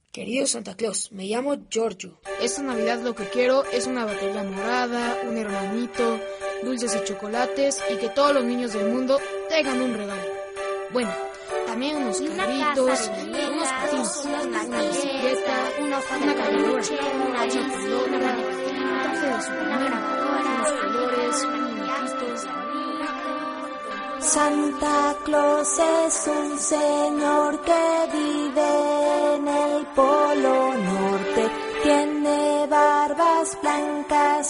Querido Santa Claus, me llamo Giorgio. Esta Navidad lo que quiero es una batería morada, un hermanito, dulces y chocolates y que todos los niños del mundo tengan un regalo. Bueno, también unos carritos, unos patines, una bicicleta, una cargadora, una pelota, un traje de Superman, unos colores, muñequitos. Santa Claus es un señor que vive en el Polo Norte.